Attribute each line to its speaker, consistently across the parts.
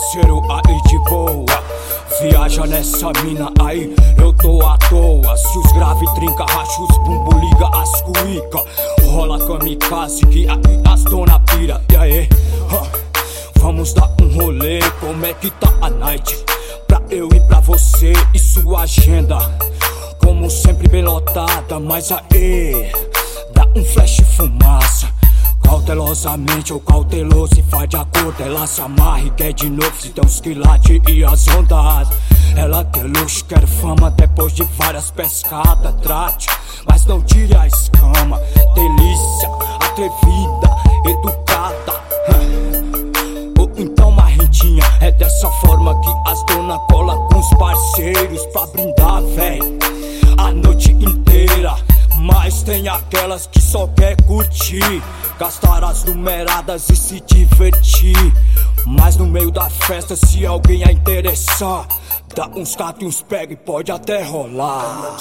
Speaker 1: parceiro aí de boa. Viaja nessa mina aí, eu tô à toa. Se os grave trinca, racha os bumbo, liga as cuica. Rola kamikaze que aí as dona pira. E aí, vamos dar um rolê, como é que tá a night? Pra eu e pra você e sua agenda, como sempre bem lotada. Mas aí, dá um flash fumaça. Cautelosamente ou cauteloso, se faz de acordo. Ela se amarra e quer de novo, se tem uns quilates e as ondas. Ela quer luxo, quer fama, depois de várias pescadas. Trate, mas não tire a escama. Delícia, atrevida, educada. Ou então marrentinha. É dessa forma que as dona cola com os parceiros pra brindar, véi, a noite inteira. Mas tem aquelas que só quer curtir, gastar as numeradas e se divertir. Mas no meio da festa, se alguém a interessar, dá uns cata e uns pega e pode até rolar.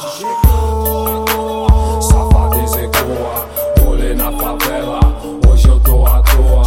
Speaker 2: Safadeza ecoa, rolê na favela, hoje eu tô à toa.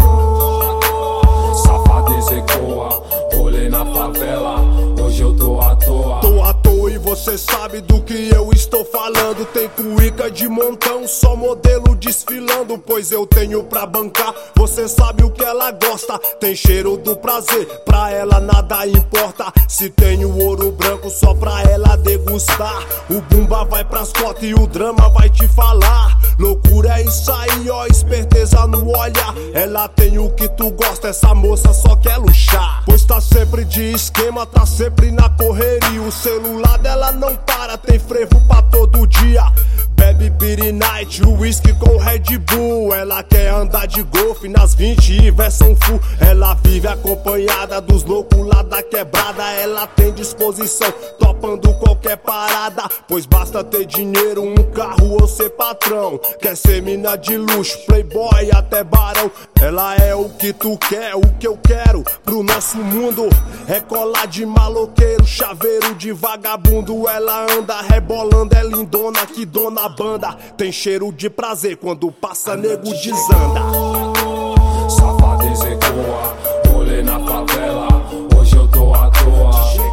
Speaker 2: Safadeza ecoa, rolê na favela, hoje eu tô à toa.
Speaker 3: Tô à toa e você sabe do que eu estou falando. Tem cuíca de montão, só modelo desfilando, pois eu tenho pra bancar. Você sabe o que ela gosta, tem cheiro do prazer, pra ela nada importa. Se tem o ouro branco só pra ela degustar, o bumba vai pras cotas e o drama vai te falar. Loucura é isso aí, ó, esperteza no olhar. Ela tem o que tu gosta, essa moça só quer luxar, pois tá sempre de esquema, tá sempre na correria. O celular dela não para, tem frevo pra todo dia. Bebe Beer Night, whisky com Red Bull. Ela quer andar de golfe nas 20 e versão full. Ela vive acompanhada dos loucos lá da quebrada. Ela tem disposição, topando qualquer parada, pois basta ter dinheiro, um carro ou ser patrão. Quer ser mina de luxo, playboy até barão. Ela é o que tu quer, o que eu quero pro nosso mundo. É colar de maloqueiro, chaveiro de vagabundo. Ela anda rebolando, é lindona que dona banda. Tem cheiro de prazer, quando passa nego desanda.
Speaker 2: Safadeza ecoa, rolê na favela, hoje eu tô à toa.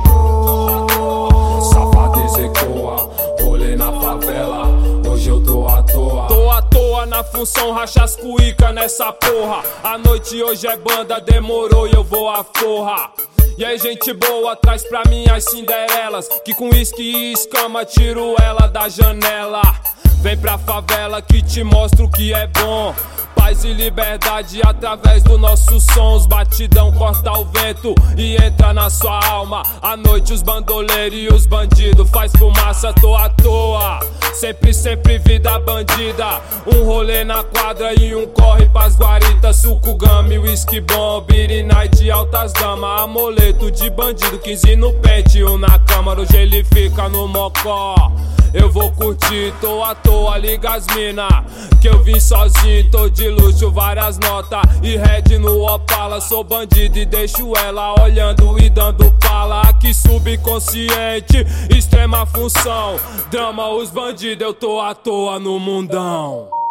Speaker 2: Safadeza ecoa, rolê na favela, hoje eu tô à toa.
Speaker 4: Tô à toa na função, racha as cuíca nessa porra. A noite hoje é banda, demorou e eu vou à forra. E aí gente boa, traz pra mim as cinderelas, que com uísque e escama tiro ela da janela. Vem pra favela que te mostro o que é bom. Paz e liberdade através do nosso som. Os batidão corta o vento e entra na sua alma. À noite os bandoleiros e os bandidos faz fumaça, tô à toa. Sempre, sempre vida bandida. Um rolê na quadra e um corre pras guaritas. Suco, gama, whisky bom, Beer Night, altas damas. Amuleto de bandido, 15 no pente, um na câmara, hoje ele fica no mocó. Eu vou curtir, tô à toa, liga as mina, que eu vim sozinho, tô de luxo, várias notas e red no Opala. Sou bandido e deixo ela olhando e dando pala. Aqui subconsciente, extrema função, drama os bandidos, eu tô à toa no mundão.